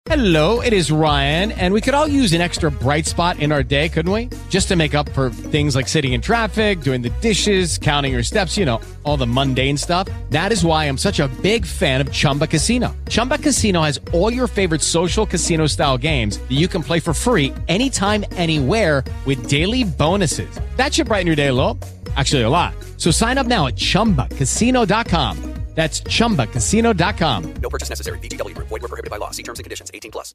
Hello, it is Ryan, and we could all use an extra bright spot in our day, couldn't we? Just to make up for things like sitting in traffic, doing the dishes, counting your steps, you know, all the mundane stuff. That is why I'm such a big fan of Chumba Casino. Chumba Casino has all your favorite social casino-style games that you can play for free anytime, anywhere with daily bonuses. That should brighten your day a little. Actually, a lot. So sign up now at ChumbaCasino.com. That's ChumbaCasino.com. No purchase necessary. VGW Group. Void where prohibited by law. See terms and conditions. 18+.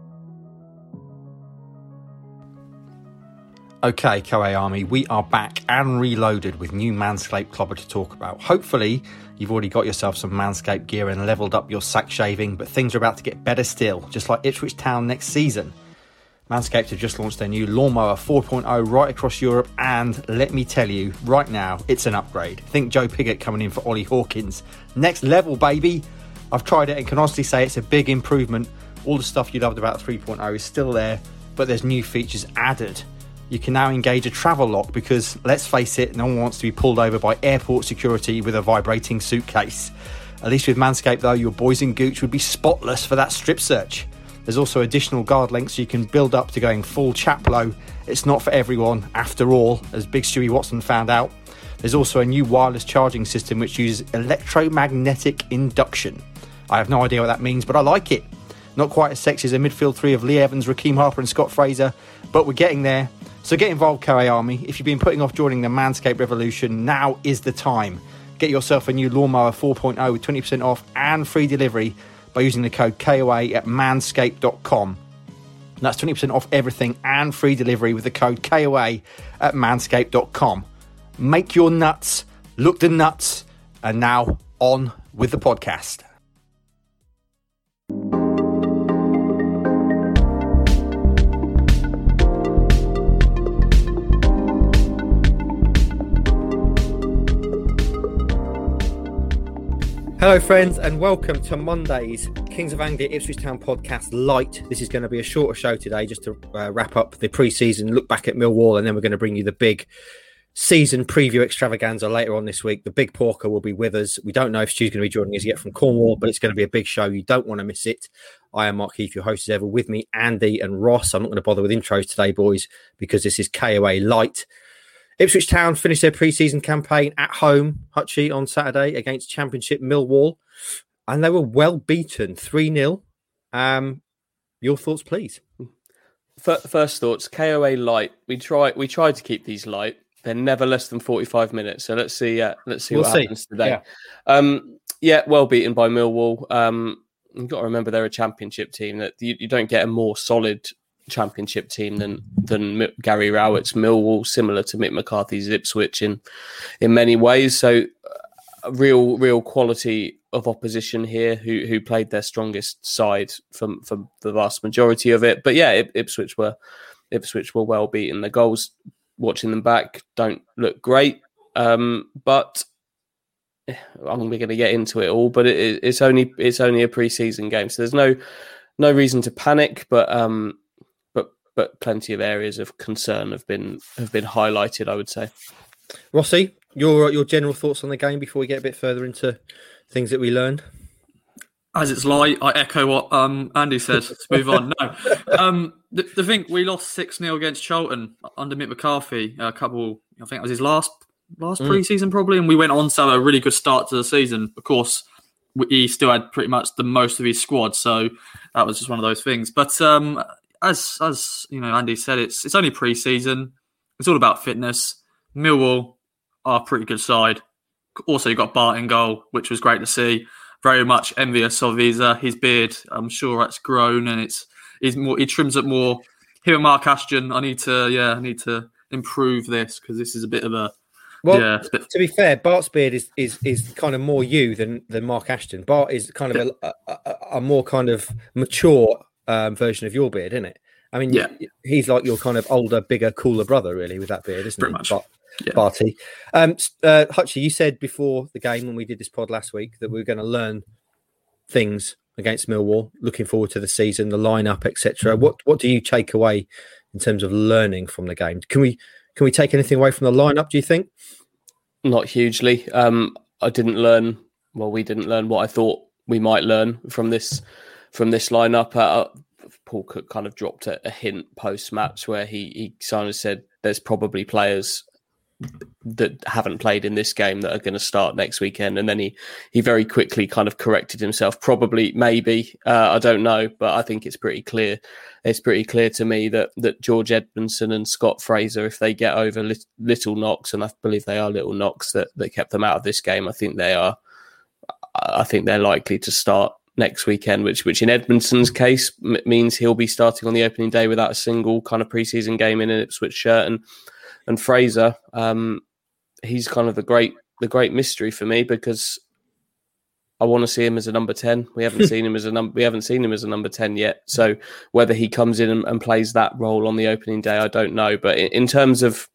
Okay, Koei Army, we are back and reloaded with new Manscaped clobber to talk about. Hopefully, you've already got yourself some Manscaped gear and leveled up your sack shaving, but things are about to get better still, just like Ipswich Town next season. Manscaped have just launched their new Lawnmower 4.0 right across Europe, and let me tell you, right now, it's an upgrade. Think Joe Pigott coming in for Ollie Hawkins. Next level, baby! I've tried it and can honestly say it's a big improvement. All the stuff you loved about 3.0 is still there, but there's new features added. You can now engage a travel lock because, let's face it, no one wants to be pulled over by airport security with a vibrating suitcase. At least with Manscaped, though, your boys and gooch would be spotless for that strip search. There's also additional guard lengths so you can build up to going full chaplow. It's not for everyone, after all, as Big Stewie Watson found out. There's also a new wireless charging system which uses electromagnetic induction. I have no idea what that means, but I like it. Not quite as sexy as a midfield three of Lee Evans, Raheem Harper and Scott Fraser, but we're getting there. So get involved, Koei Army. If you've been putting off joining the Manscaped revolution, now is the time. Get yourself a new Lawnmower 4.0 with 20% off and free delivery by using the code KOA at manscaped.com. That's 20% off everything and free delivery with the code KOA at manscaped.com. Make your nuts look the nuts. And now on with the podcast. Hello friends and welcome to Monday's Kings of Anglia Ipswich Town podcast light. This is going to be a shorter show today just to wrap up the pre-season, look back at Millwall, and then we're going to bring you the big season preview extravaganza later on this week. The big porker will be with us. We don't know if Stu's going to be joining us yet from Cornwall, but it's going to be a big show. You don't want to miss it. I am Mark Heath, your host as ever. With me, Andy and Ross. I'm not going to bother with intros today, boys, because this is KOA light. Ipswich Town finished their pre-season campaign at home, Hutchie, on Saturday against Championship Millwall, and they were well beaten, 3-0. Your thoughts, please. First thoughts, KOA light. We tried to keep these light. They're never less than 45 minutes. So let's see what happens today. Yeah, well beaten by Millwall. You've got to remember they're a Championship team. That you don't get a more solid Championship team than Gary Rowett's Millwall, similar to Mick McCarthy's Ipswich in many ways. So real quality of opposition here who played their strongest side for the vast majority of it. But yeah, Ipswich were well beaten. The goals, watching them back, don't look great. But we're going to get into it all. But it's only a pre-season game, so there's no reason to panic. But plenty of areas of concern have been highlighted, I would say. Rossi, your general thoughts on the game before we get a bit further into things that we learned? As it's light, I echo what Andy said. Let's move on. No, the thing, we lost 6-0 against Charlton under Mick McCarthy. I think it was his last pre-season probably, and we went on to have a really good start to the season. Of course, he still had pretty much the most of his squad, so that was just one of those things. But as you know, Andy said, it's only pre-season. It's all about fitness. Millwall are a pretty good side. Also, you got Bart in goal, which was great to see. Very much envious of his beard. I'm sure that's grown and he trims it more. Him and Mark Ashton, I need to improve this because this is a bit of a. Well, to be fair, Bart's beard is kind of more you than Mark Ashton. Bart is kind of a more kind of mature version of your beard, isn't it? I mean, he's like your kind of older, bigger, cooler brother, really, with that beard, isn't Pretty he? much. Barty. Hutchie, you said before the game when we did this pod last week that we were going to learn things against Millwall. Looking forward to the season, the lineup, etc. What do you take away in terms of learning from the game? Can we take anything away from the lineup? Do you think? Not hugely. We didn't learn what I thought we might learn from this this lineup. Paul Cook kind of dropped a hint post-match where he kind of said there's probably players that haven't played in this game that are going to start next weekend, and then he very quickly kind of corrected himself. Probably, maybe, I don't know, but I think it's pretty clear. It's pretty clear to me that George Edmondson and Scott Fraser, if they get over little knocks, and I believe they are little knocks that kept them out of this game, I think they're likely to start next weekend, which in Edmondson's case means he'll be starting on the opening day without a single kind of preseason game in an Ipswich shirt. And Fraser, he's kind of the great mystery for me, because I want to see him as a number 10. We haven't seen him as a number 10 yet. So whether he comes in and plays that role on the opening day, I don't know. But in terms of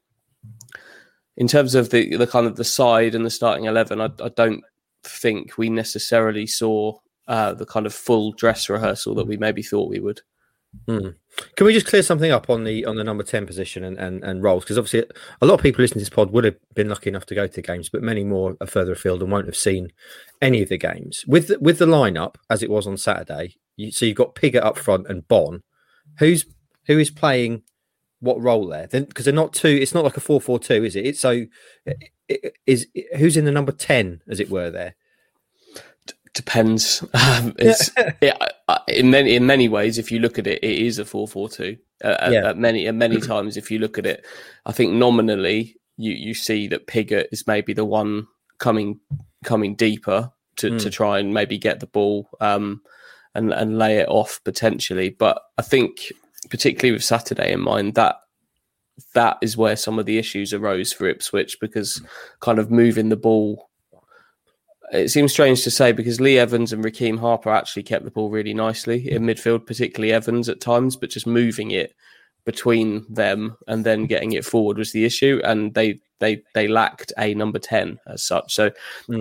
the kind of the side and the starting 11, I don't think we necessarily saw the kind of full dress rehearsal that we maybe thought we would. Can we just clear something up on the number 10 position and roles? Because obviously a lot of people listening to this pod would have been lucky enough to go to games, but many more are further afield and won't have seen any of the games. With the lineup as it was on Saturday, so you've got Pigott up front and Bon. Who is playing what role there? Because they're not two. It's not like a 4-4-2, is it? Who's in the number 10, as it were, there? Depends. In many ways, if you look at it, it is a 4-4-2. At many times, if you look at it, I think nominally you see that Pigott is maybe the one coming deeper to try and maybe get the ball and lay it off potentially. But I think, particularly with Saturday in mind, that is where some of the issues arose for Ipswich, because kind of moving the ball. It seems strange to say, because Lee Evans and Raheem Harper actually kept the ball really nicely in midfield, particularly Evans at times, but just moving it between them and then getting it forward was the issue, and they lacked a number 10 as such. So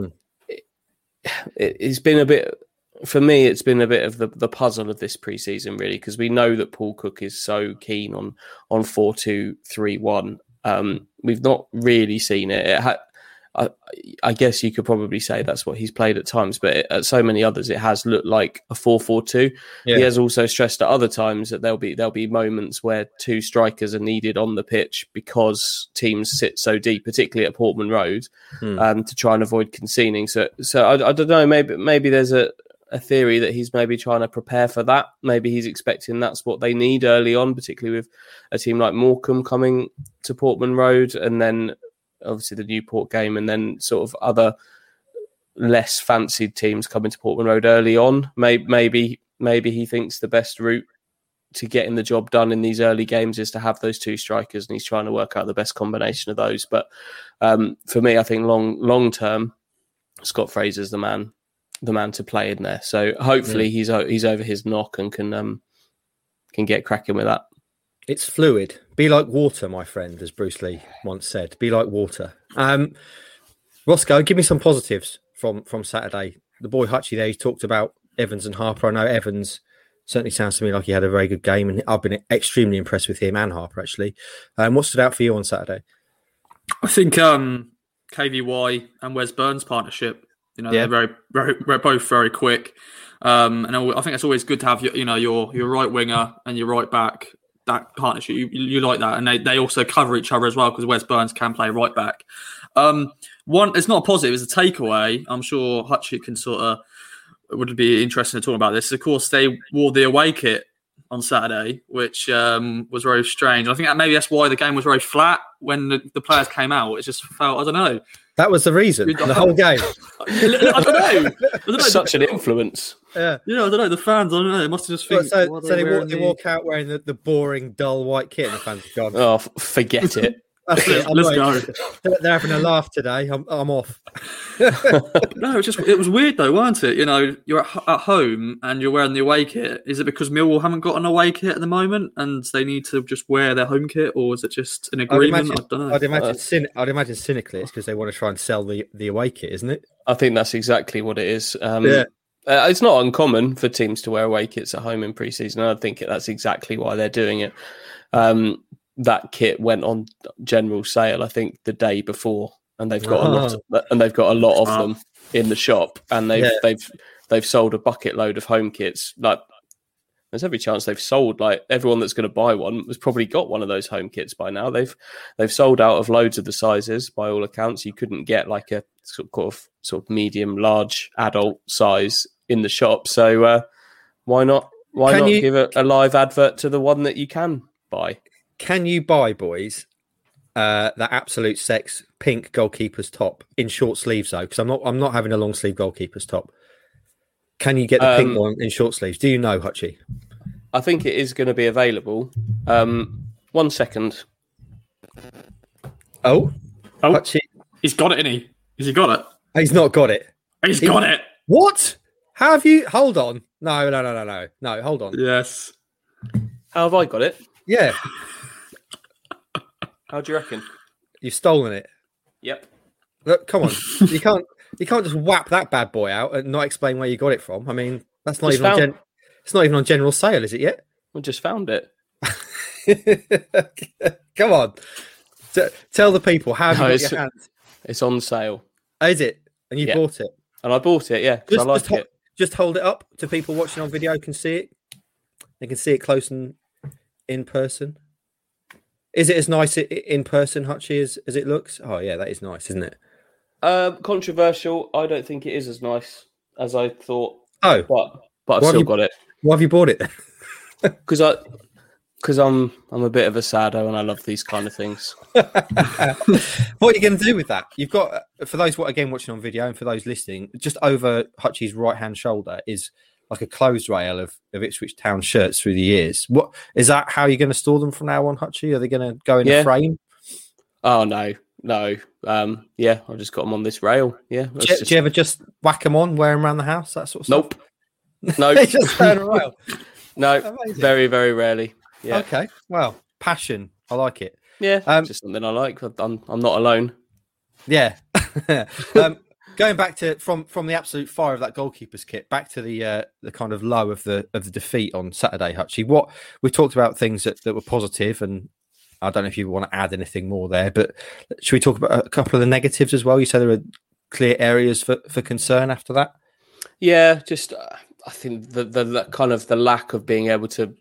it's been a bit, for me, it's been a bit of the puzzle of this pre-season, really, because we know that Paul Cook is so keen on 4-2-3-1. We've not really seen it. I guess you could probably say that's what he's played at times, but at so many others, it has looked like a 4-4-2. Yeah. He has also stressed at other times that there'll be moments where two strikers are needed on the pitch because teams sit so deep, particularly at Portman Road, to try and avoid conceding. So I don't know. Maybe there's a theory that he's maybe trying to prepare for that. Maybe he's expecting that's what they need early on, particularly with a team like Morecambe coming to Portman Road, and then obviously the Newport game, and then sort of other less fancied teams coming to Portman Road early on. Maybe he thinks the best route to getting the job done in these early games is to have those two strikers, and he's trying to work out the best combination of those. But for me, I think long term, Scott Fraser's the man to play in there. So hopefully he's over his knock and can get cracking with that. It's fluid. Be like water, my friend, as Bruce Lee once said. Be like water. Roscoe, give me some positives from Saturday. The boy Hutchie there, he talked about Evans and Harper. I know Evans certainly sounds to me like he had a very good game, and I've been extremely impressed with him and Harper, actually. What stood out for you on Saturday? I think KVY and Wes Burns partnership. They're very both very quick. And I think it's always good to have your right winger and your right back. That partnership, you like that, and they also cover each other as well, because Wes Burns can play right back. It's not a positive; it's a takeaway. I'm sure Hutchie can would be interested in talking about this. Of course, they wore the away kit on Saturday, which was very strange. I think that's why the game was very flat when the players came out. It just felt, I don't know. That was the reason. The whole game. I don't know. Such an influence. Yeah. I don't know. The fans, I don't know. They must have just think. So they walk out wearing the boring, dull white kit, and the fans have gone, oh, forget it. That's it. Let's go. They're having a laugh today. I'm off. No, it was weird though, weren't it? You're at home and you're wearing the away kit. Is it because Millwall haven't got an away kit at the moment and they need to just wear their home kit, or is it just an agreement? I don't know. I'd imagine cynically it's because they want to try and sell the away kit, isn't it? I think that's exactly what it is. It's not uncommon for teams to wear away kits at home in pre-season. I think that's exactly why they're doing it. That kit went on general sale, I think, the day before, and they've got a lot of them in the shop, and they've they've sold a bucket load of home kits. Like, there's every chance they've sold, like, everyone that's going to buy one has probably got one of those home kits by now. They've sold out of loads of the sizes by all accounts. You couldn't get like a sort of medium, large adult size in the shop. So why not give a live advert to the one that you can buy? Can you buy, boys, that Absolute Sex pink goalkeeper's top in short sleeves though? Because I'm not having a long sleeve goalkeeper's top. Can you get the pink one in short sleeves? Do you know, Hutchie? I think it is going to be available. 1 second. Oh, Hutchie. He's got it, isn't he? Has he got it? He's not got it. He's got it. What? How have you? Hold on. No, hold on. Yes. How have I got it? Yeah. How do you reckon? You've stolen it. Yep. Look, come on. You can't just whap that bad boy out and not explain where you got it from. I mean, that's not even it's not even on general sale, is it yet? We just found it. Come on. Tell the people how have you got your hands? It's on sale. Oh, is it? And you bought it? And I bought it, yeah, because I like it. Just hold it up to people watching on video can see it. They can see it close and in person. Is it as nice in person, Hutchie, as it looks? Oh, yeah, that is nice, isn't it? Controversial. I don't think it is as nice as I thought. Oh. But I've still got it. Why have you bought it then? Because I'm a bit of a saddo and I love these kind of things. What are you going to do with that? You've got, for those again watching on video and for those listening, just over Hutchie's right hand shoulder is like a clothes rail of Ipswich Town shirts through the years. What is that? How are you going to store them from now on, Hutchie? Are they going to go in a frame? Oh no. I've just got them on this rail. Yeah. Do you ever just whack them on, wear them around the house, that sort of stuff? Nope. They just turn around. No, amazing. Very, very rarely. Yeah. Okay. Well, passion. I like it. Yeah. Just something I like. I'm not alone. Yeah. Going back to from the absolute fire of that goalkeeper's kit, back to the kind of low of the defeat on Saturday, Hutchie. What we talked about things that were positive, and I don't know if you want to add anything more there, but should we talk about a couple of the negatives as well? You said there were clear areas for concern after that. Yeah, just I think the kind of the lack of being able to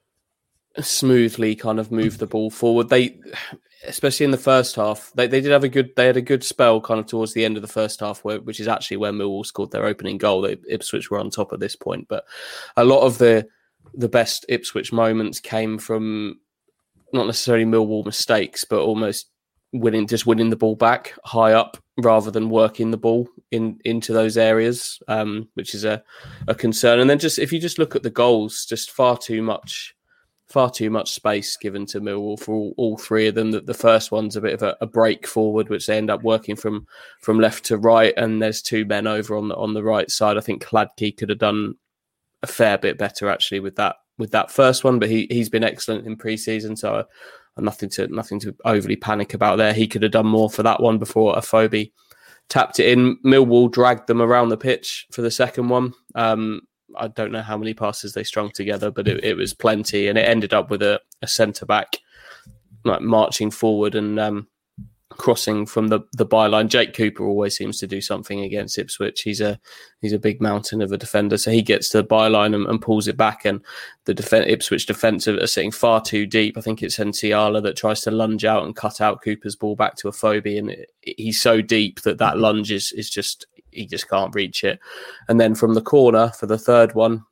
smoothly kind of move the ball forward. They, especially in the first half, they had a good spell kind of towards the end of the first half, which is actually where Millwall scored their opening goal. Ipswich were on top at this point, but a lot of the best Ipswich moments came from not necessarily Millwall mistakes, but almost winning the ball back high up rather than working the ball into those areas, which is a concern. And then if you just look at the goals, just far too much space given to Millwall for all three of them. The first one's a bit of a break forward, which they end up working from left to right, and there's two men over on the right side. I think Hladky could have done a fair bit better actually with that first one, but he's been excellent in pre-season, so nothing to overly panic about there. He could have done more for that one before Afobe tapped it in. Millwall dragged them around the pitch for the second one. I don't know how many passes they strung together, but it was plenty, and it ended up with a centre-back like marching forward and crossing from the byline. Jake Cooper always seems to do something against Ipswich. He's a big mountain of a defender, so he gets to the byline and pulls it back, and the Ipswich defence are sitting far too deep. I think it's Nsiala that tries to lunge out and cut out Cooper's ball back to Afobe, and he's so deep that lunge is just, he just can't reach it. And then from the corner for the third one,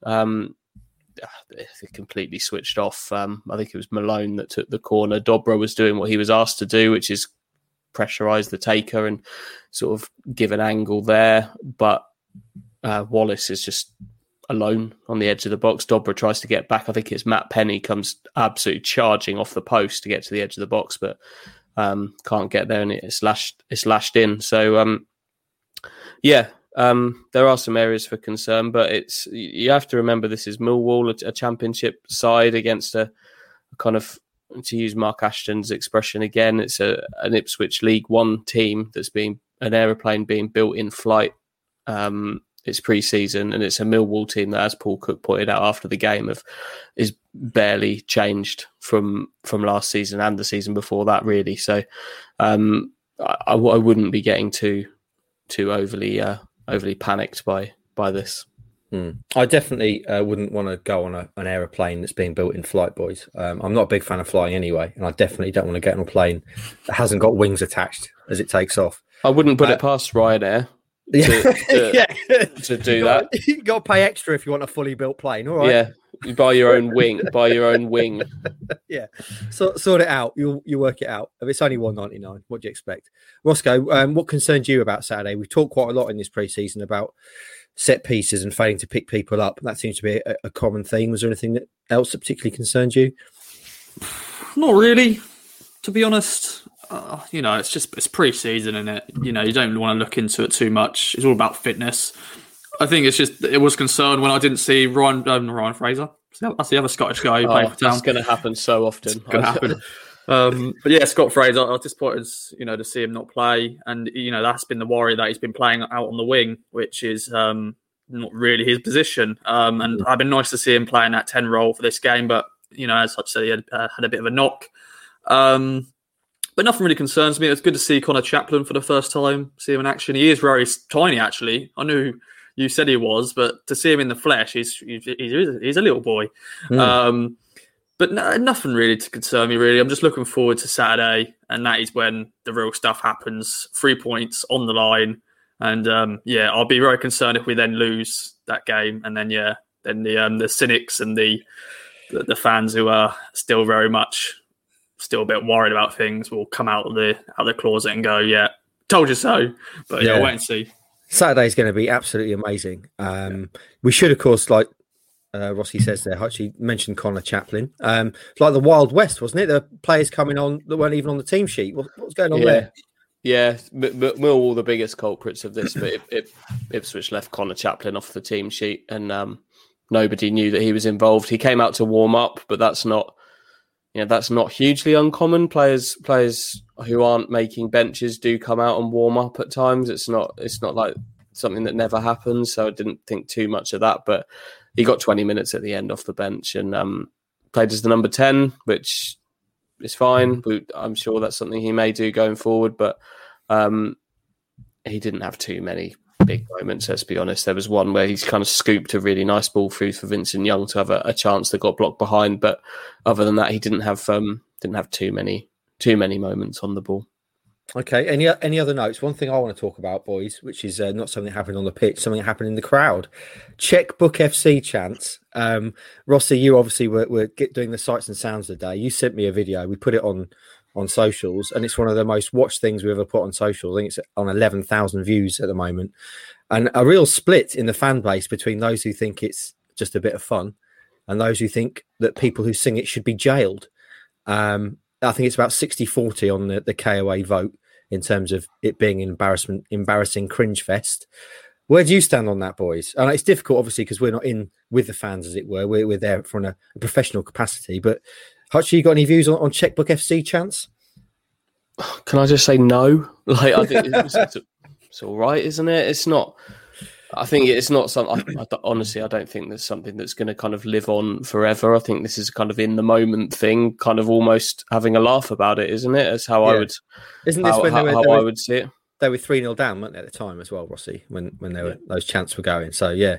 they completely switched off. I think it was Malone that took the corner. Dobra was doing what he was asked to do, which is pressurise the taker and sort of give an angle there. But Wallace is just alone on the edge of the box. Dobra tries to get back. I think it's Matt Penny comes absolutely charging off the post to get to the edge of the box, but can't get there, and it's lashed in. So there are some areas for concern, but you have to remember this is Millwall, a championship side against a kind of, to use Mark Ashton's expression again, it's an Ipswich League One team that's being an aeroplane being built in flight. It's pre-season, and it's a Millwall team that, as Paul Cook pointed out after the game, is barely changed from last season and the season before that, really. So I wouldn't be getting too overly panicked by this. I definitely wouldn't want to go on an aeroplane that's being built in flight, boys. I'm not a big fan of flying anyway, and I definitely don't want to get on a plane that hasn't got wings attached as it takes off. I wouldn't put it past Ryanair to do that. You got to pay extra if you want a fully built plane. All right. Yeah, you buy your own wing. Yeah, so sort it out. You work it out. If it's only $199, what do you expect? Roscoe, what concerns you about Saturday? We've talked quite a lot in this pre-season about set pieces and failing to pick people up. That seems to be a common theme. Was there anything else that particularly concerned you? Not really, to be honest. It's pre-season, and you don't want to look into it too much. It's all about fitness. I think it was concerned when I didn't see Ryan Fraser. That's the other Scottish guy who played for Town. That's going to happen so often. It's going to happen. But yeah, Scott Fraser, I was disappointed, to see him not play. And, that's been the worry, that he's been playing out on the wing, which is not really his position. And I've been nice to see him playing that 10 role for this game. But, as I said, he had a bit of a knock. But nothing really concerns me. It's good to see Connor Chaplin for the first time, see him in action. He is very tiny, actually. I knew you said he was, but to see him in the flesh, he's a little boy. But nothing really to concern me, really. I'm just looking forward to Saturday, and that is when the real stuff happens. 3 points on the line. And, I'll be very concerned if we then lose that game. And then, the cynics and the fans who are still very much still a bit worried about things will come out of the closet and go, yeah, told you so. But wait and see. Saturday's going to be absolutely amazing. We should, of course, like Rossi says there, actually mentioned Connor Chaplin. Like the Wild West, wasn't it? The players coming on that weren't even on the team sheet. What's going on there? Yeah, but Millwall the biggest culprits of this. But Ipswich left Connor Chaplin off the team sheet, and nobody knew that he was involved. He came out to warm up, but that's not hugely uncommon. Players who aren't making benches do come out and warm up at times. It's not like something that never happens. So I didn't think too much of that, but he got 20 minutes at the end off the bench and played as the number 10, which is fine. I'm sure that's something he may do going forward, but he didn't have too many big moments, let's be honest. There was one where he's kind of scooped a really nice ball through for Vincent Young to have a chance that got blocked behind, but other than that, he didn't have too many moments on the ball. Okay. Any other notes? One thing I want to talk about, boys, which is not something that happened on the pitch, something that happened in the crowd. Checkbook FC chants. Rossi, you obviously were doing the sights and sounds today. You sent me a video. We put it on socials, and it's one of the most watched things we've ever put on social. I think it's on 11,000 views at the moment, and a real split in the fan base between those who think it's just a bit of fun and those who think that people who sing it should be jailed. I think it's about 60-40 on the KOA vote in terms of it being an embarrassing cringe fest. Where do you stand on that, boys? And it's difficult, obviously, because we're not in with the fans, as it were. We're there from a professional capacity. But Hutchie, you got any views on Checkbook FC chants? Can I just say no? Like, I think it's all right, isn't it? It's not. I think it's not something. Honestly, I don't think there's something that's going to kind of live on forever. I think this is kind of in the moment thing, kind of almost having a laugh about it, isn't it? That's how I would. Isn't this when I would see it? They were 3-0 down, weren't they, at the time as well, Rossi, when those chants were going. So yeah,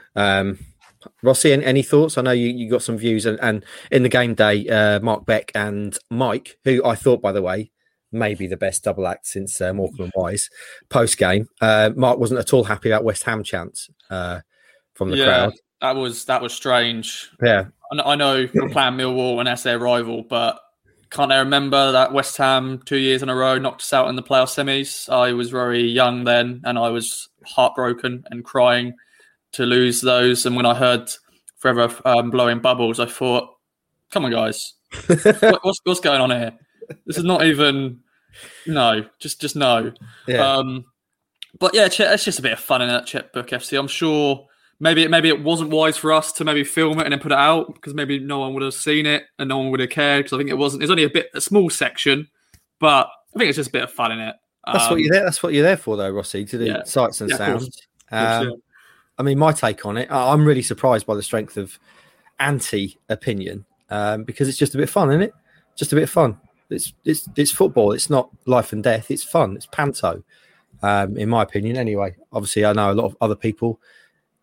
Rossi, any thoughts? I know you got some views, and in the game day, Mark Beck and Mike, who I thought, by the way, maybe the best double act since Morecambe and Wise post game. Mark wasn't at all happy about West Ham chants from the crowd. That was strange. Yeah, I know we're playing Millwall and that's their rival, but can't I remember that West Ham 2 years in a row knocked us out in the playoff semis? I was very young then, and I was heartbroken and crying to lose those. And when I heard Forever blowing bubbles, I thought, "Come on, guys, what's going on here? This is not even just no." Yeah. But yeah, it's just a bit of fun in that Checkbook FC. I'm sure maybe it wasn't wise for us to maybe film it and then put it out, because maybe no one would have seen it and no one would have cared, because I think it wasn't. It's only a small section, but I think it's just a bit of fun in it. That's what you're there. That's what you're there for, though, Rossi, to do sights and sounds. I mean, my take on it, I'm really surprised by the strength of anti-opinion, because it's just a bit fun, isn't it? Just a bit of fun. It's football. It's not life and death. It's fun. It's panto, in my opinion. Anyway, obviously, I know a lot of other people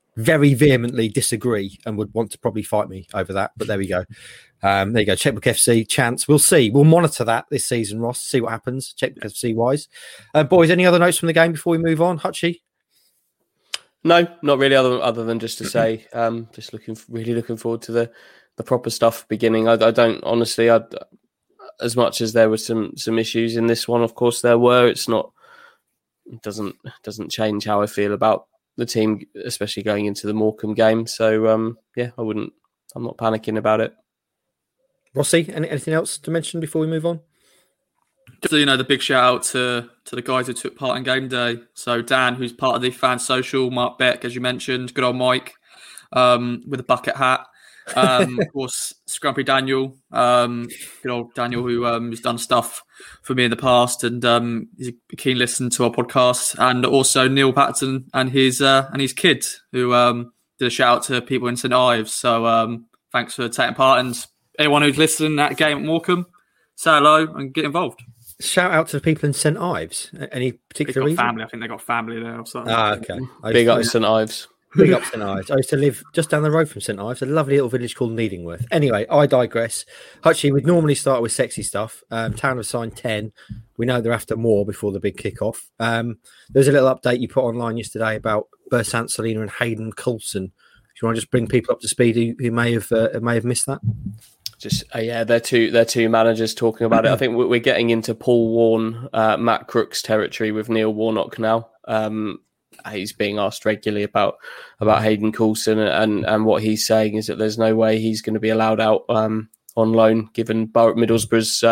very vehemently disagree and would want to probably fight me over that. But there we go. There you go. Checkbook FC chance. We'll see. We'll monitor that this season, Ross. See what happens. Checkbook FC wise. Boys, any other notes from the game before we move on? Hutchie? No, not really. Other than just to say, just looking forward to the proper stuff beginning. I don't honestly. As much as there were some issues in this one, of course there were. It's not. It doesn't change how I feel about the team, especially going into the Morecambe game. So yeah, I'm not panicking about it. Rossi, anything else to mention before we move on? Just the big shout out to the guys who took part in game day. So Dan, who's part of the fan social, Mark Beck, as you mentioned, good old Mike with a bucket hat. Of course, Scrumpy Daniel, good old Daniel, who has done stuff for me in the past, and he's a keen listener to our podcast. And also Neil Patterson and his kid, who did a shout out to people in St Ives. So thanks for taking part, and anyone who's listening at game at Morecambe, say hello and get involved. Shout out to the people in St Ives. Any particular reason? Family. I think they got family there. So. Okay. Big up St Ives. Big up St Ives. I used to live just down the road from St Ives, a lovely little village called Needingworth. Anyway, I digress. Hutchie, we'd normally start with sexy stuff. Town have signed 10. We know they're after more before the big kick-off. There's a little update you put online yesterday about Bersant Salina and Hayden Coulson. Do you want to just bring people up to speed who may have missed that? Just they're two managers talking about it. I think we're getting into Paul Warne, Matt Crooks territory with Neil Warnock now. He's being asked regularly about Hayden Coulson, and what he's saying is that there's no way he's going to be allowed out on loan, given Middlesbrough's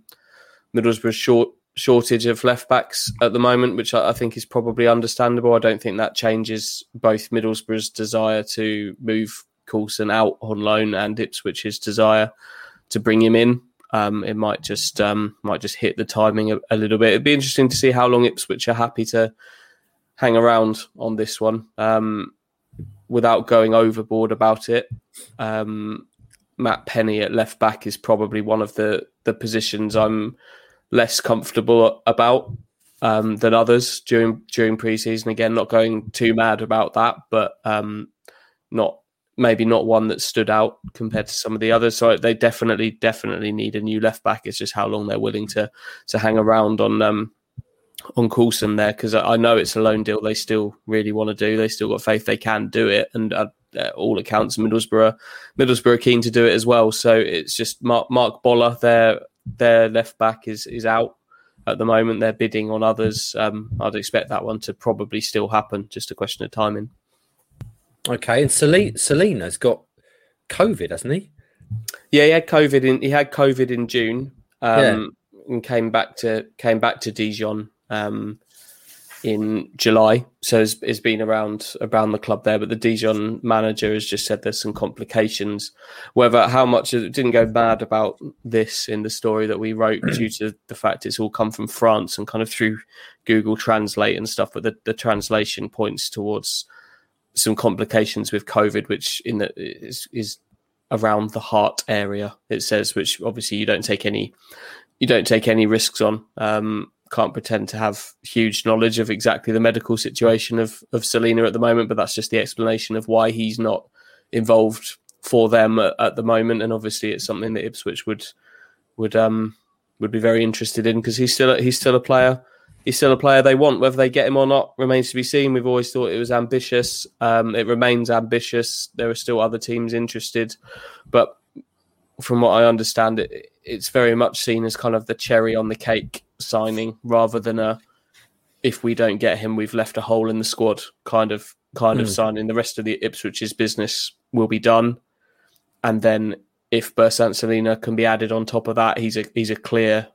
shortage of left backs at the moment, which I think is probably understandable. I don't think that changes both Middlesbrough's desire to move Coulson out on loan and Ipswich's desire to bring him in. It might just hit the timing a little bit. It'd be interesting to see how long Ipswich are happy to hang around on this one without going overboard about it. Matt Penny at left back is probably one of the positions I'm less comfortable about than others during pre-season. Again, not going too mad about that, but maybe not one that stood out compared to some of the others. So they definitely need a new left back. It's just how long they're willing to hang around on Coulson there, because I know it's a loan deal they still really want to do. They still got faith they can do it, and all accounts Middlesbrough are keen to do it as well. So it's just Mark Boller, their left back is out at the moment. They're bidding on others. I'd expect that one to probably still happen, just a question of timing. Okay, and Salina's got COVID, hasn't he? Yeah, he had COVID in June, and came back to Dijon in July. So it's been around the club there. But the Dijon manager has just said there's some complications. How much it didn't go mad about this in the story that we wrote due to the fact it's all come from France and kind of through Google Translate and stuff. But the translation points towards some complications with COVID, which is around the heart area. It says, which obviously you don't take any risks on. Can't pretend to have huge knowledge of exactly the medical situation of Salina at the moment, but that's just the explanation of why he's not involved for them at the moment. And obviously, it's something that Ipswich would be very interested in, because he's still a player. He's still a player they want. Whether they get him or not remains to be seen. We've always thought it was ambitious. It remains ambitious. There are still other teams interested, but from what I understand, it's very much seen as kind of the cherry on the cake signing, rather than if we don't get him, we've left a hole in the squad kind of signing. The rest of the Ipswich's business will be done, and then if Bersant Salina can be added on top of that, he's a clear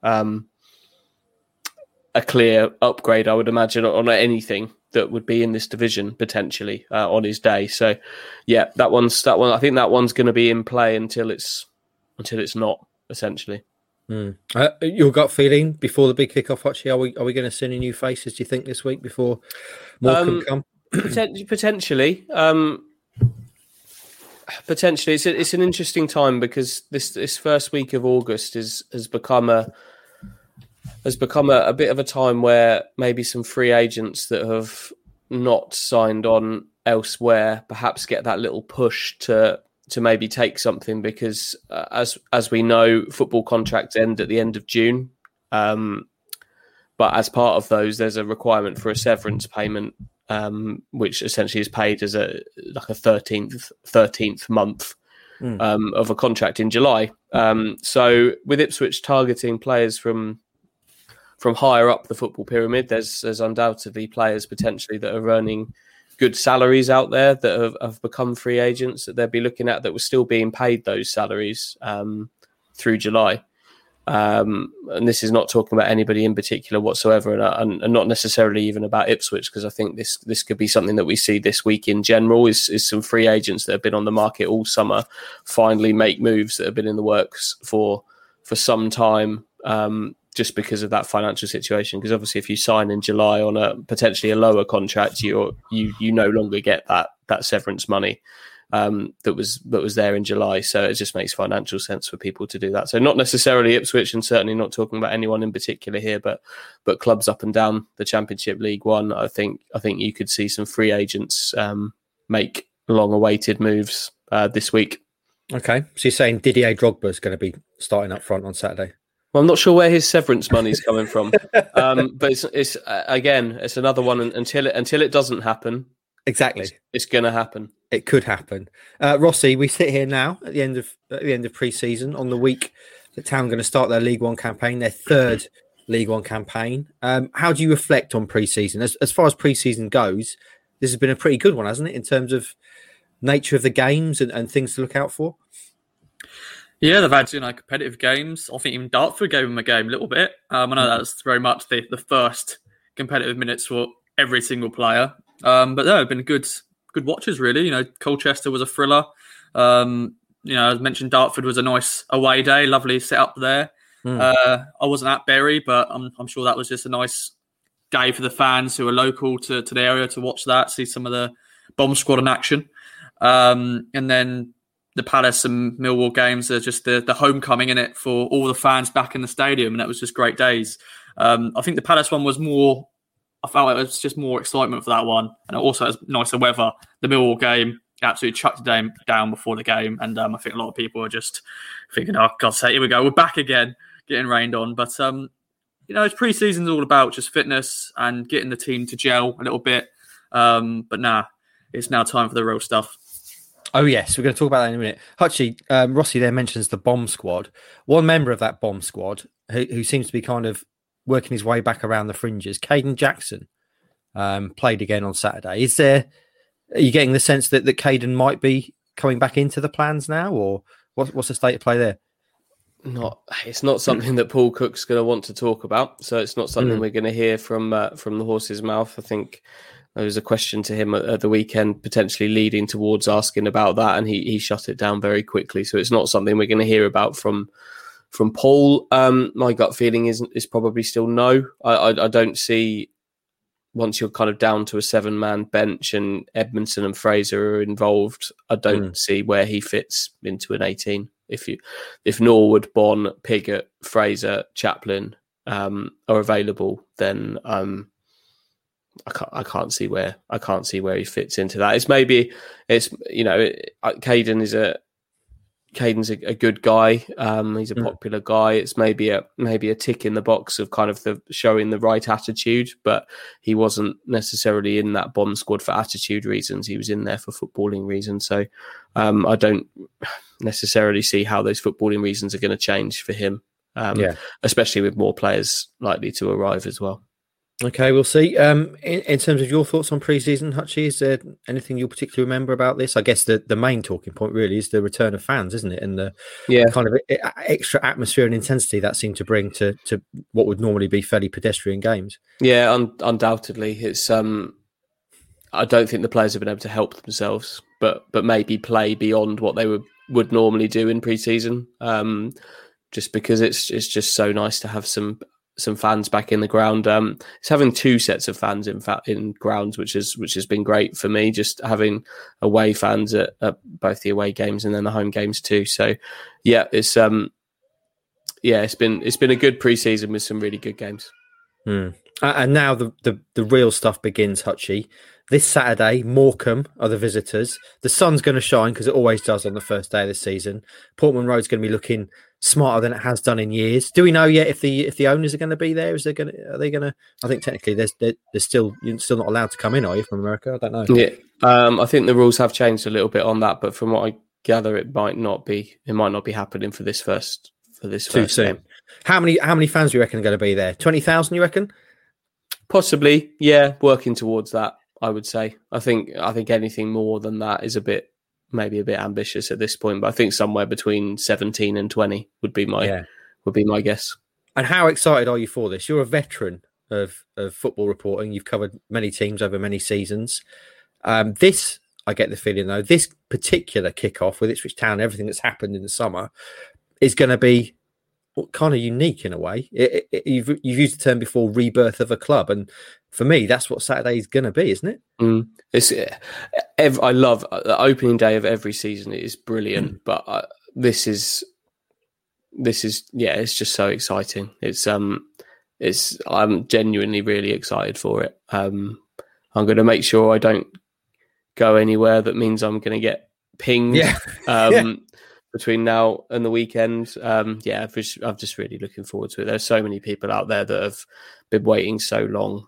upgrade, I would imagine, on anything that would be in this division potentially on his day. So yeah, that one. I think that one's going to be in play until it's not, essentially. Your gut feeling before the big kickoff, Hutchie, are we going to see any new faces, do you think, this week before more can come? Potentially. Potentially. It's an interesting time, because this first week of August has become a bit of a time where maybe some free agents that have not signed on elsewhere, perhaps get that little push to maybe take something, because as we know, football contracts end at the end of June. But as part of those, there's a requirement for a severance payment, which essentially is paid as a 13th month of a contract in July. So with Ipswich targeting players from higher up the football pyramid, there's undoubtedly players potentially that are earning good salaries out there that have become free agents that they'll be looking at that were still being paid those salaries through July. And this is not talking about anybody in particular whatsoever, and not necessarily even about Ipswich, because I think this could be something that we see this week in general, is some free agents that have been on the market all summer finally make moves that have been in the works for some time, just because of that financial situation. Because obviously if you sign in July on a potentially a lower contract, you no longer get that severance money that was there in July. So it just makes financial sense for people to do that. So not necessarily Ipswich, and certainly not talking about anyone in particular here, but clubs up and down the Championship, League One. I think you could see some free agents make long-awaited moves this week. Okay, so you're saying Didier Drogba is going to be starting up front on Saturday? Well, I'm not sure where his severance money is coming from, but it's again, it's another one. Until it doesn't happen, exactly, it's going to happen. It could happen. Rossi, we sit here now at the end of pre-season on the week that Town are going to start their League One campaign, their third League One campaign. How do you reflect on pre-season? As far as pre-season goes, this has been a pretty good one, hasn't it, in terms of nature of the games and things to look out for? Yeah, they've had competitive games. I think even Dartford gave them a game a little bit. I know that's very much the first competitive minutes for every single player. But they've been good watches, really. Colchester was a thriller. As mentioned, Dartford was a nice away day, lovely set up there. I wasn't at Bury, but I'm sure that was just a nice day for the fans who are local to the area to watch that, see some of the Bomb Squad in action. And then the Palace and Millwall games are just the homecoming in it for all the fans back in the stadium, and that was just great days. I think the Palace one was more, I felt it was just more excitement for that one, and it also has nicer weather. The Millwall game absolutely chucked the down before the game, and I think a lot of people are just thinking, oh, God's sake, here we go, we're back again, getting rained on. But, it's pre-season's all about just fitness and getting the team to gel a little bit. But it's now time for the real stuff. Oh, yes, we're going to talk about that in a minute. Hutchie, Rossi there mentions the Bomb Squad. One member of that Bomb Squad who seems to be kind of working his way back around the fringes, Caden Jackson, played again on Saturday. Are you getting the sense that Caden might be coming back into the plans now, or what's the state of play there? It's not something that Paul Cook's going to want to talk about, so it's not something we're going to hear from the horse's mouth. I think there was a question to him at the weekend, potentially leading towards asking about that, and he shut it down very quickly. So it's not something we're going to hear about from Paul. My gut feeling is probably still no. I don't see, once you're kind of down to a 7-man bench and Edmondson and Fraser are involved, I don't see where he fits into an 18. If Norwood, Bonne, Piggott, Fraser, Chaplin are available, then I can't see where he fits into that. Caden's a good guy. He's a popular guy. It's maybe a tick in the box of kind of the showing the right attitude, but he wasn't necessarily in that Bomb Squad for attitude reasons. He was in there for footballing reasons. So I don't necessarily see how those footballing reasons are going to change for him, especially with more players likely to arrive as well. Okay, we'll see. In terms of your thoughts on pre-season, Hutchie, is there anything you'll particularly remember about this? I guess the main talking point really is the return of fans, isn't it? And the kind of extra atmosphere and intensity that seemed to bring to what would normally be fairly pedestrian games. Yeah, undoubtedly. It's I don't think the players have been able to help themselves, but maybe play beyond what they would normally do in pre-season, just because it's just so nice to have some fans back in the ground. It's having 2 sets of fans in grounds, which has been great for me. Just having away fans at both the away games and then the home games too. So it's been a good pre-season with some really good games. And now the real stuff begins, Hutchie. This Saturday, Morecambe are the visitors. The sun's going to shine because it always does on the first day of the season. Portman Road's going to be looking smarter than it has done in years. Do we know yet if the owners are going to be there? Are they going to? I think technically you're still not allowed to come in, are you, from America? I don't know. Yeah, I think the rules have changed a little bit on that, but from what I gather, it might not be happening for this first game. How many fans do you reckon are going to be there? 20,000, you reckon? Possibly, yeah. Working towards that, I would say. I think anything more than that is maybe a bit ambitious at this point. But I think somewhere between 17 and 20 would be my guess. And how excited are you for this? You're a veteran of football reporting. You've covered many teams over many seasons. This, I get the feeling though, this particular kickoff with Ipswich Town, everything that's happened in the summer, is going to be kind of unique in a way. You've used the term before, rebirth of a club, and for me, that's what Saturday is going to be, isn't it? I love the opening day of every season. It is brilliant, but this is it's just so exciting. I'm genuinely really excited for it. I'm going to make sure I don't go anywhere that means I'm going to get pinged. Between now and the weekend. I'm just really looking forward to it. There's so many people out there that have been waiting so long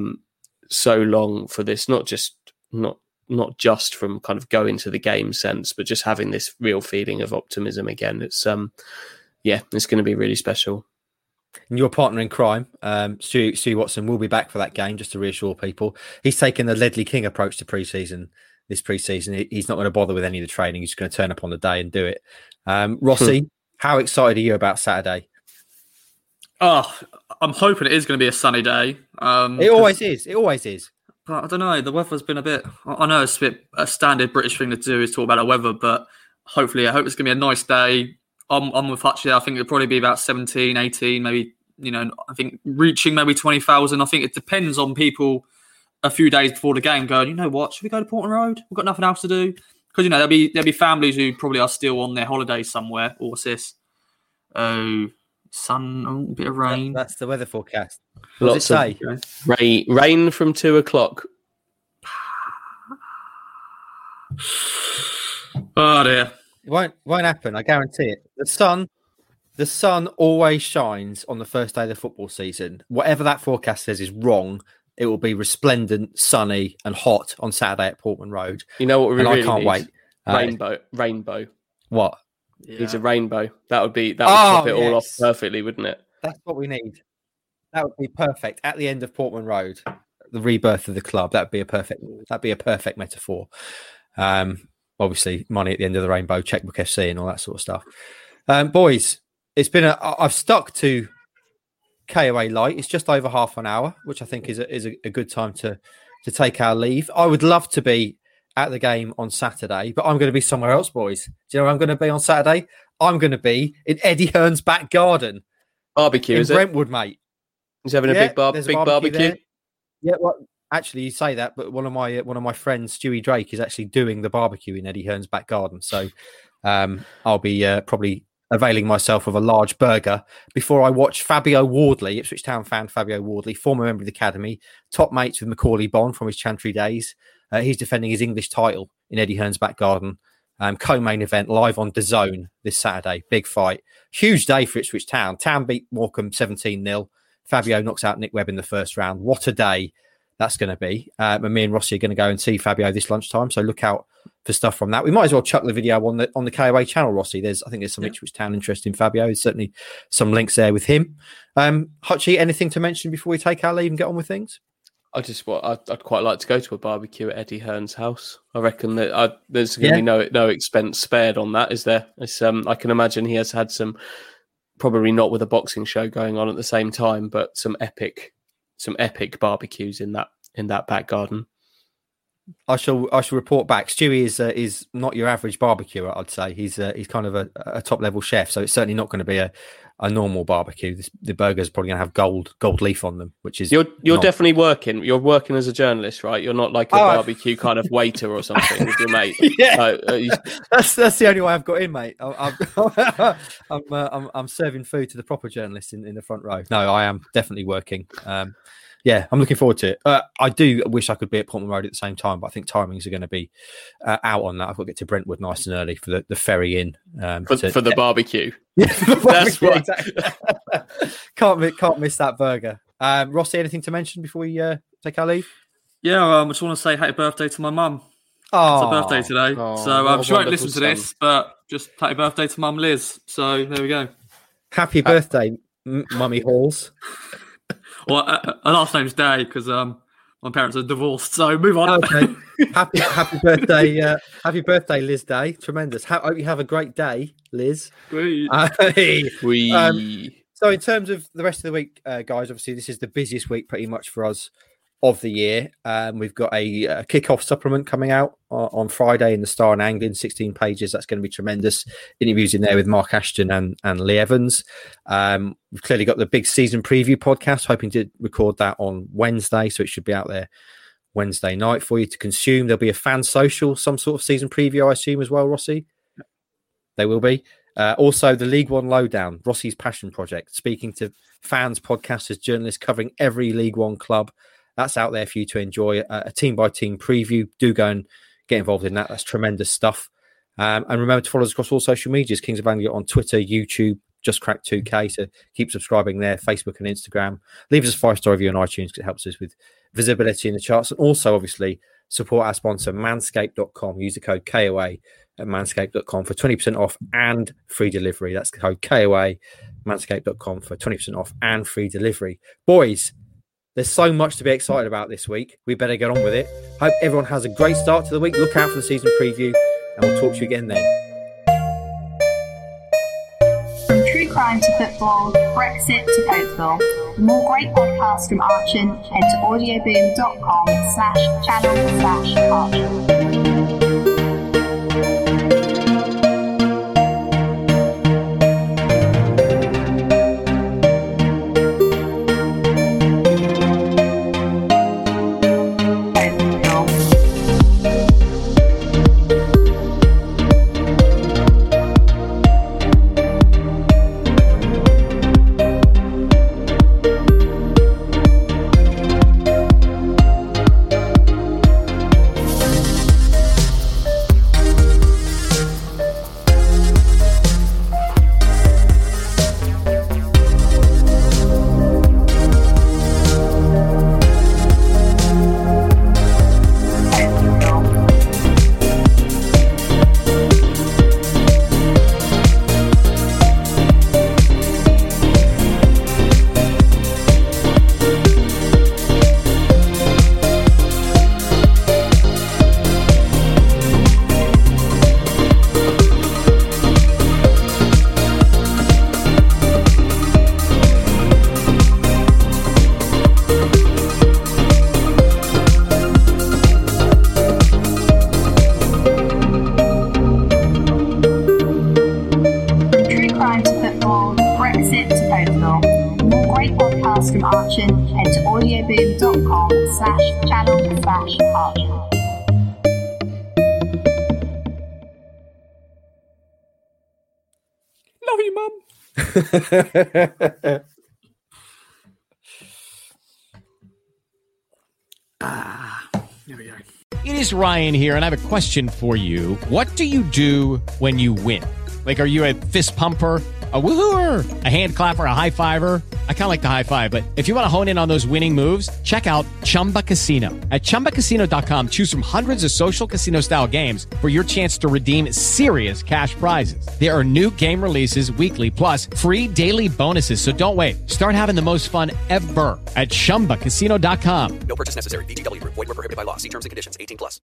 for this, not just from kind of going to the game sense, but just having this real feeling of optimism again. It's going to be really special. And your partner in crime, Stu Watson, will be back for that game, just to reassure people. He's taken the Ledley King approach to this pre-season. He's not going to bother with any of the training. He's just going to turn up on the day and do it. Rossi, how excited are you about Saturday? Oh, I'm hoping it is going to be a sunny day. It always is. But I don't know. The weather's been a bit... I know it's a standard British thing to do is talk about the weather, but hopefully, I hope it's going to be a nice day. I'm with Hutchie. I think it'll probably be about 17, 18, maybe, I think reaching maybe 20,000. I think it depends on people a few days before the game going, you know what, should we go to Portman Road? We've got nothing else to do. Because, there'll be families who probably are still on their holidays somewhere. Or what's this? Oh, sun, a bit of rain. That's the weather forecast. What does it say? Rain from 2:00. Oh, dear. It won't happen. I guarantee it. The sun always shines on the first day of the football season. Whatever that forecast says is wrong. It will be resplendent, sunny, and hot on Saturday at Portman Road. You know what we really I can't wait. Rainbow. What? Yeah. It's a rainbow. That would top it all off perfectly, wouldn't it? That's what we need. That would be perfect at the end of Portman Road. The rebirth of the club. That'd be a perfect metaphor. Obviously, money at the end of the rainbow, Checkbook FC, and all that sort of stuff. Boys, I've stuck to KOA Light. It's just over half an hour, which I think is a good time to take our leave. I would love to be at the game on Saturday, but I'm going to be somewhere else, boys. Do you know where I'm going to be on Saturday? I'm going to be in Eddie Hearn's back garden. Barbecue, in Brentwood, mate. He's having a big barbecue. There. Yeah, well, actually, you say that, but one of my friends, Stewie Drake, is actually doing the barbecue in Eddie Hearn's back garden. So I'll be probably availing myself of a large burger before I watch Fabio Wardley, Ipswich Town fan Fabio Wardley, former member of the academy, top mates with Macaulay Bond from his Chantry days. He's defending his English title in Eddie Hearn's back garden. Co-main event live on DAZN this Saturday. Big fight. Huge day for Ipswich Town. Town beat Morecambe 17-0. Fabio knocks out Nick Webb in the first round. What a day that's going to be. And me and Rossi are going to go and see Fabio this lunchtime. So look out for stuff from that. We might as well chuck the video on the KOA channel, Rossi. I think there's some Ipswich Town interest in Fabio. There's certainly some links there with him. Hutchie, anything to mention before we take our leave and get on with things? I'd quite like to go to a barbecue at Eddie Hearn's house. I reckon that there's going to be no expense spared on that, is there? I can imagine he has had some, probably not with a boxing show going on at the same time, but some epic barbecues in that back garden. I shall report back. Stewie is not your average barbecuer, I'd say. He's kind of a top level chef, so it's certainly not going to be a normal barbecue. The burger's probably going to have gold leaf on them, which is you're definitely working. You're working as a journalist, right? You're not like a barbecue kind of waiter or something with your mate. Yeah, that's the only way I've got in, mate. I'm serving food to the proper journalists in the front row. No, I am definitely working. Yeah, I'm looking forward to it. I do wish I could be at Portman Road at the same time, but I think timings are going to be out on that. I've got to get to Brentwood nice and early for the ferry in. For the barbecue. Yeah, for the barbecue, that's exactly. Can't miss that burger. Rossi, anything to mention before we take our leave? Yeah, I just want to say happy birthday to my mum. Oh, it's her birthday today. So she won't listen to this, but just happy birthday to Mum Liz. So there we go. Happy birthday, Mummy Halls. Well, her last name's Day because my parents are divorced. So move on. Okay. happy birthday, Liz Day. Tremendous. Hope you have a great day, Liz. So in terms of the rest of the week, guys, obviously this is the busiest week pretty much for us of the year. We've got a kick-off supplement coming out on Friday in the Star and Anglian, 16 pages. That's going to be tremendous. Interviews in there with Mark Ashton and Lee Evans. We've clearly got the big season preview podcast, hoping to record that on Wednesday, so it should be out there Wednesday night for you to consume. There'll be a fan social, some sort of season preview, I assume, as well, Rossi? They will be. Also, the League One Lowdown, Rossi's passion project, speaking to fans, podcasters, journalists, covering every League One club. That's out there for you to enjoy. A team-by-team preview. Do go and get involved in that. That's tremendous stuff. And remember to follow us across all social medias. Kings of Anglia on Twitter, YouTube, Just Crack 2K. So keep subscribing there, Facebook and Instagram. Leave us a 5-star review on iTunes because it helps us with visibility in the charts. And also, obviously, support our sponsor, manscaped.com. Use the code KOA at manscaped.com for 20% off and free delivery. That's the code KOA, manscaped.com for 20% off and free delivery. Boys, there's so much to be excited about this week. We better get on with it. Hope everyone has a great start to the week. Look out for the season preview, and we'll talk to you again then. From true crime to football, Brexit to Cokeville. For more great podcasts from Archon, head to audioboom.com/channel/Archon. From Archon, head to audioboom.com/channel/Archon. Love you, Mum. There we go. It is Ryan here, and I have a question for you. What do you do when you win? Like, are you a fist pumper, a woohooer, a hand clapper, a high fiver? I kind of like the high five, but if you want to hone in on those winning moves, check out Chumba Casino. At ChumbaCasino.com, choose from hundreds of social casino style games for your chance to redeem serious cash prizes. There are new game releases weekly, plus free daily bonuses. So don't wait. Start having the most fun ever at ChumbaCasino.com. No purchase necessary. VGW Group. Void where prohibited by law. See terms and conditions. 18+.